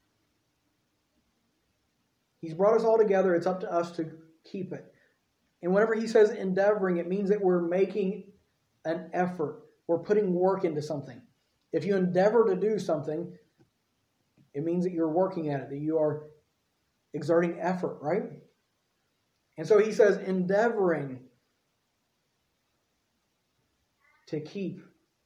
S1: He's brought us all together. It's up to us to keep it. And whenever he says endeavoring, it means that we're making an effort. We're putting work into something. If you endeavor to do something, it means that you're working at it, that you are exerting effort, right? And so he says endeavoring to keep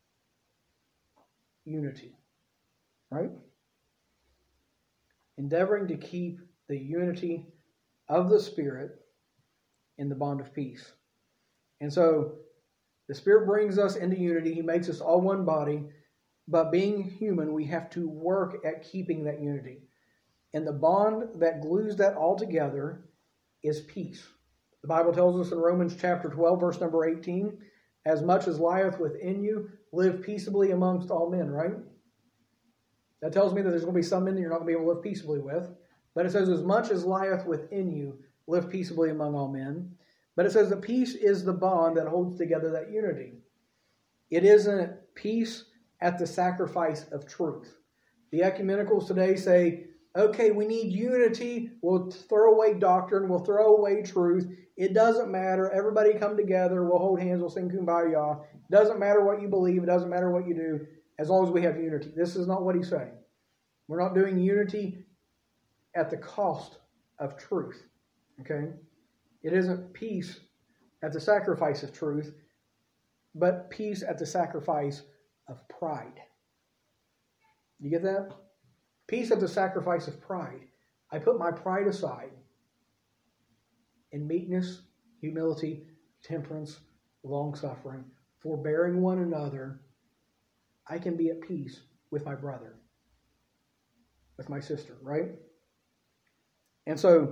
S1: unity, right? Endeavoring to keep the unity of the Spirit in the bond of peace. And so the Spirit brings us into unity. He makes us all one body. But being human, we have to work at keeping that unity. And the bond that glues that all together is peace. The Bible tells us in Romans chapter twelve, verse number eighteen, as much as lieth within you, live peaceably amongst all men, right? That tells me that there's going to be some men that you're not going to be able to live peaceably with. But it says, as much as lieth within you, live peaceably among all men. But it says that peace is the bond that holds together that unity. It isn't peace at the sacrifice of truth. The ecumenicals today say, okay, we need unity. We'll throw away doctrine. We'll throw away truth. It doesn't matter. Everybody come together. We'll hold hands. We'll sing Kumbaya. It doesn't matter what you believe. It doesn't matter what you do, as long as we have unity. This is not what he's saying. We're not doing unity at the cost of truth. Okay? It isn't peace at the sacrifice of truth, but peace at the sacrifice of pride. You get that? Peace at the sacrifice of pride. I put my pride aside. In meekness, humility, temperance, long-suffering, forbearing one another, I can be at peace with my brother, with my sister, right? And so,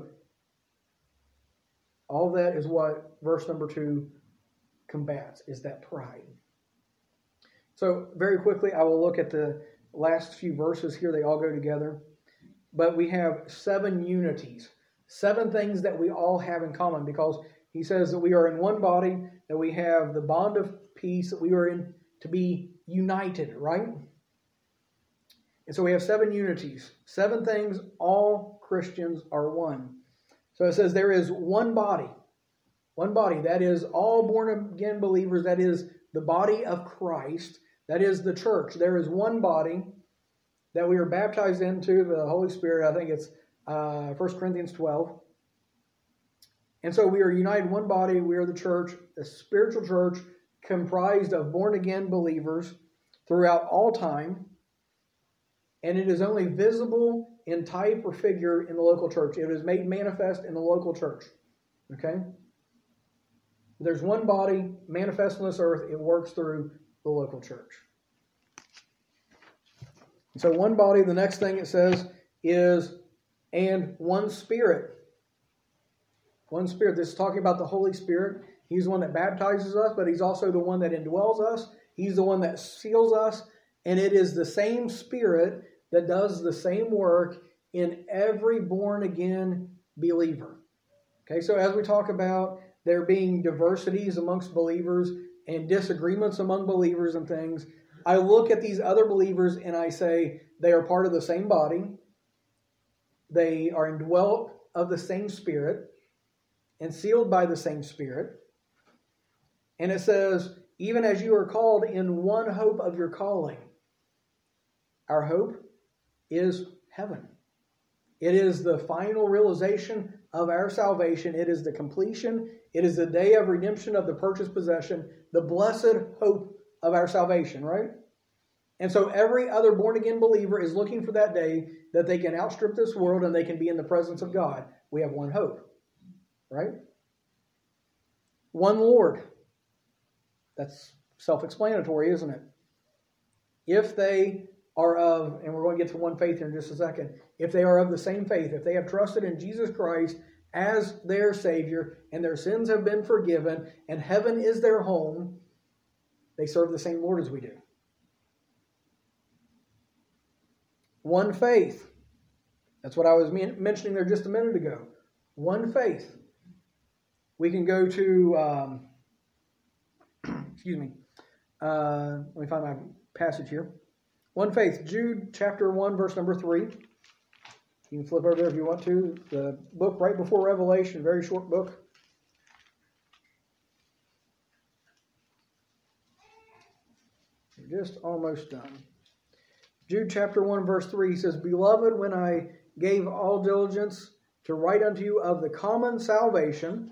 S1: all that is what verse number two combats, is that pride. So, very quickly, I will look at the last few verses here. They all go together. But we have seven unities, seven things that we all have in common, because he says that we are in one body, that we have the bond of peace, that we are in to be united, right? And so we have seven unities, seven things. All Christians are one. So it says there is one body, one body, that is all born again believers, that is the body of Christ, that is the church. There is one body that we are baptized into, the Holy Spirit. I think it's uh, First Corinthians twelve. And so we are united in one body. We are the church, a spiritual church comprised of born-again believers throughout all time. And it is only visible in type or figure in the local church. It is made manifest in the local church. Okay? There's one body manifest on this earth. It works through the local church. So one body, the next thing it says is, and one Spirit. One Spirit. This is talking about the Holy Spirit. He's the one that baptizes us, but He's also the one that indwells us. He's the one that seals us. And it is the same Spirit that does the same work in every born-again believer. Okay, so as we talk about there being diversities amongst believers and disagreements among believers and things, I look at these other believers and I say they are part of the same body. They are indwelt of the same Spirit and sealed by the same Spirit. And it says, even as you are called in one hope of your calling. Our hope is heaven. It is the final realization of our salvation. It is the completion. It is the day of redemption of the purchased possession, the blessed hope of our salvation, right? And so every other born-again believer is looking for that day that they can outstrip this world and they can be in the presence of God. We have one hope, right? One Lord. That's self-explanatory, isn't it? If they are of, and we're going to get to one faith here in just a second, if they are of the same faith, if they have trusted in Jesus Christ as their Savior and their sins have been forgiven and heaven is their home, they serve the same Lord as we do. One faith. That's what I was mentioning there just a minute ago. One faith. We can go to, um, excuse me, uh, let me find my passage here. One faith, Jude chapter one, verse number three. You can flip over there if you want to. The book right before Revelation, very short book. We're just almost done. Jude chapter one, verse three says, Beloved, when I gave all diligence to write unto you of the common salvation,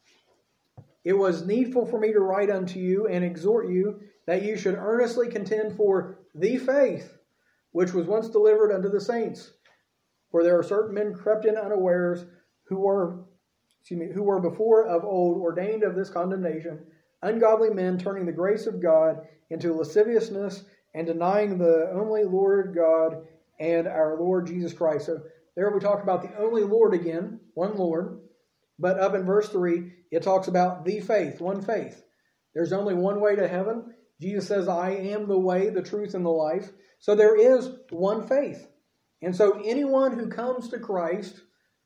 S1: it was needful for me to write unto you and exhort you that you should earnestly contend for the faith which was once delivered unto the saints. For there are certain men crept in unawares who were, excuse me, who were before of old ordained of this condemnation, ungodly men turning the grace of God into lasciviousness and denying the only Lord God and our Lord Jesus Christ. So there we talk about the only Lord again, one Lord. But up in verse three, it talks about the faith, one faith. There's only one way to heaven. Jesus says, I am the way, the truth, and the life. So there is one faith. And so anyone who comes to Christ,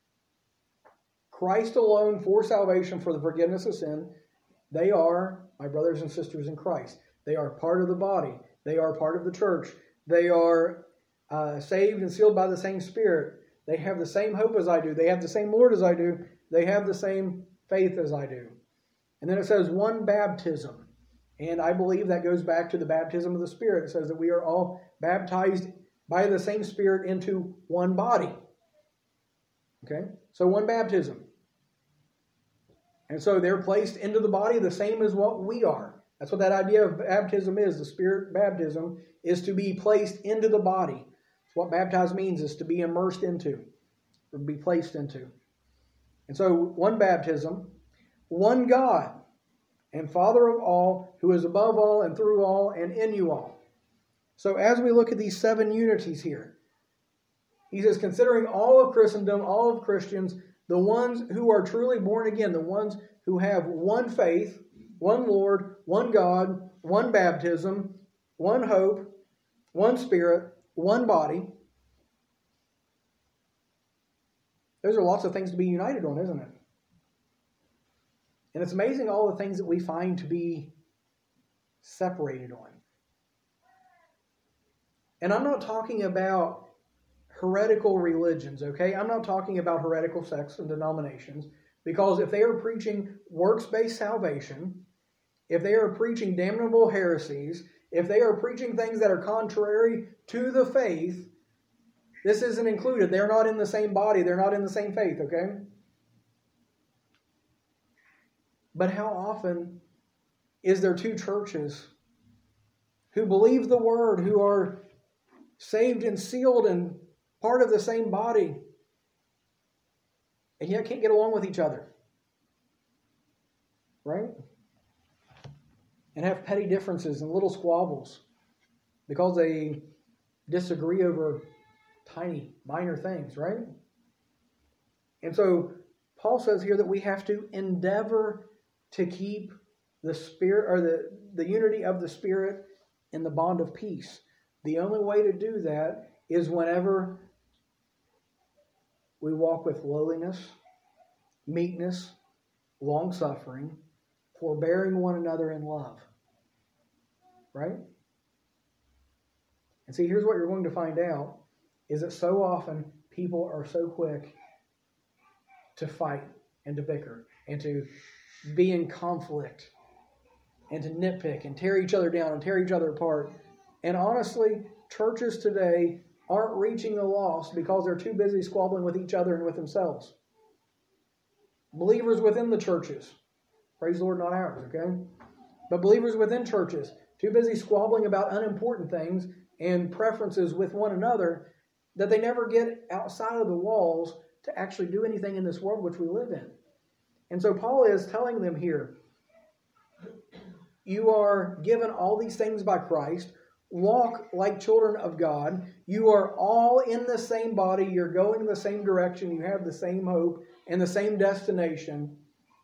S1: Christ alone for salvation, for the forgiveness of sin, they are my brothers and sisters in Christ. They are part of the body. They are part of the church. They are uh, saved and sealed by the same Spirit. They have the same hope as I do. They have the same Lord as I do. They have the same faith as I do. And then it says one baptism. And I believe that goes back to the baptism of the Spirit. It says that we are all baptized by the same Spirit into one body. Okay? So one baptism. And so they're placed into the body the same as what we are. That's what that idea of baptism is. The Spirit baptism is to be placed into the body. That's what baptized means, is to be immersed into, or be placed into. And so one baptism, one God and Father of all, who is above all and through all and in you all. So as we look at these seven unities here, he says, considering all of Christendom, all of Christians, the ones who are truly born again, the ones who have one faith, one Lord, one God, one baptism, one hope, one Spirit, one body. Those are lots of things to be united on, isn't it? And it's amazing all the things that we find to be separated on. And I'm not talking about heretical religions, okay? I'm not talking about heretical sects and denominations, because if they are preaching works-based salvation, if they are preaching damnable heresies, if they are preaching things that are contrary to the faith, this isn't included. They're not in the same body. They're not in the same faith, okay? But how often is there two churches who believe the Word, who are saved and sealed and part of the same body, and yet can't get along with each other? Right? And have petty differences and little squabbles because they disagree over tiny, minor things, right? And so Paul says here that we have to endeavor to keep the spirit or the, the unity of the Spirit in the bond of peace. The only way to do that is whenever we walk with lowliness, meekness, long-suffering, forbearing one another in love. Right? And see, here's what you're going to find out, is that so often people are so quick to fight and to bicker and to be in conflict and to nitpick and tear each other down and tear each other apart. And honestly, churches today aren't reaching the lost because they're too busy squabbling with each other and with themselves. Believers within the churches, praise the Lord, not ours, okay? But believers within churches, too busy squabbling about unimportant things and preferences with one another that they never get outside of the walls to actually do anything in this world which we live in. And so Paul is telling them here, you are given all these things by Christ. Walk like children of God. You are all in the same body. You're going the same direction. You have the same hope and the same destination.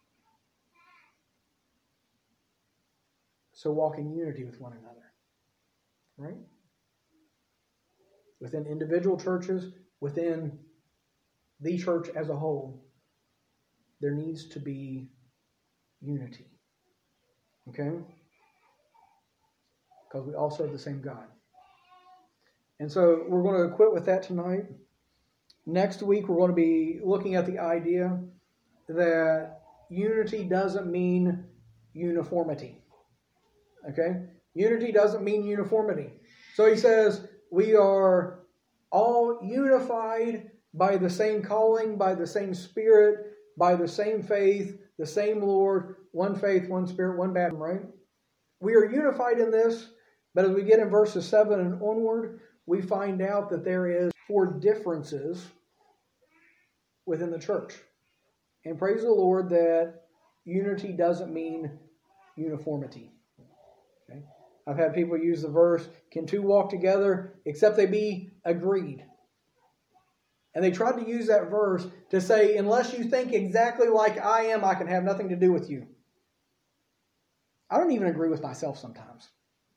S1: So walk in unity with one another. Right? Within individual churches, within the church as a whole, there needs to be unity. Okay? Because we all serve the same God. And so we're going to quit with that tonight. Next week we're going to be looking at the idea that unity doesn't mean uniformity. Okay? Unity doesn't mean uniformity. So he says we are all unified by the same calling, by the same Spirit, by the same faith, the same Lord, one faith, one Spirit, one baptism, right? We are unified in this, but as we get in verses seven and onward, we find out that there is four differences within the church. And praise the Lord that unity doesn't mean uniformity. Okay? I've had people use the verse, can two walk together except they be agreed? And they tried to use that verse to say, unless you think exactly like I am, I can have nothing to do with you. I don't even agree with myself sometimes.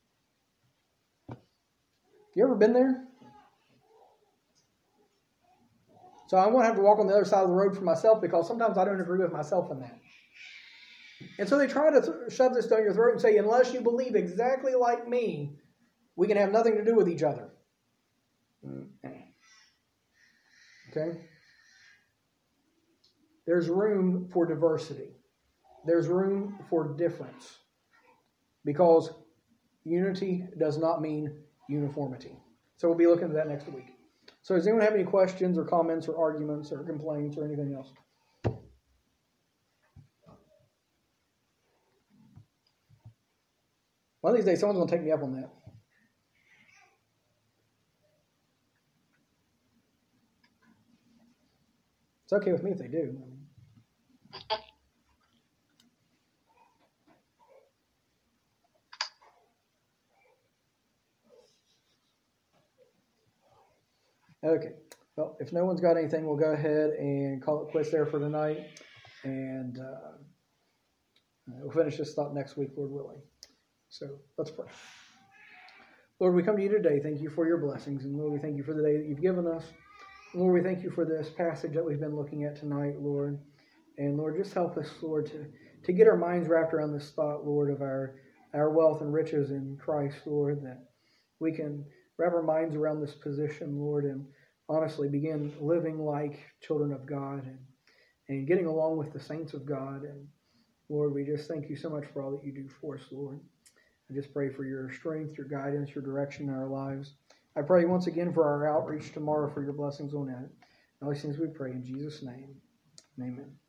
S1: You ever been there? So I'm going to have to walk on the other side of the road for myself because sometimes I don't agree with myself in that. And so they try to th- shove this down your throat and say, unless you believe exactly like me, we can have nothing to do with each other. Okay? There's room for diversity. There's room for difference. Because unity does not mean uniformity. So we'll be looking at that next week. So does anyone have any questions or comments or arguments or complaints or anything else? One of these days, someone's going to take me up on that. It's okay with me if they do. Okay. Well, if no one's got anything, we'll go ahead and call it quits there for tonight. And uh, we'll finish this thought next week, Lord willing. So let's pray. Lord, we come to you today. Thank you for your blessings. And Lord, we thank you for the day that you've given us. Lord, we thank you for this passage that we've been looking at tonight, Lord. And Lord, just help us, Lord, to, to get our minds wrapped around this thought, Lord, of our, our wealth and riches in Christ, Lord, that we can wrap our minds around this position, Lord, and honestly begin living like children of God and, and getting along with the saints of God. And Lord, we just thank you so much for all that you do for us, Lord. I just pray for your strength, your guidance, your direction in our lives. I pray once again for our outreach tomorrow for your blessings on it. All these things we pray in Jesus' name. Amen.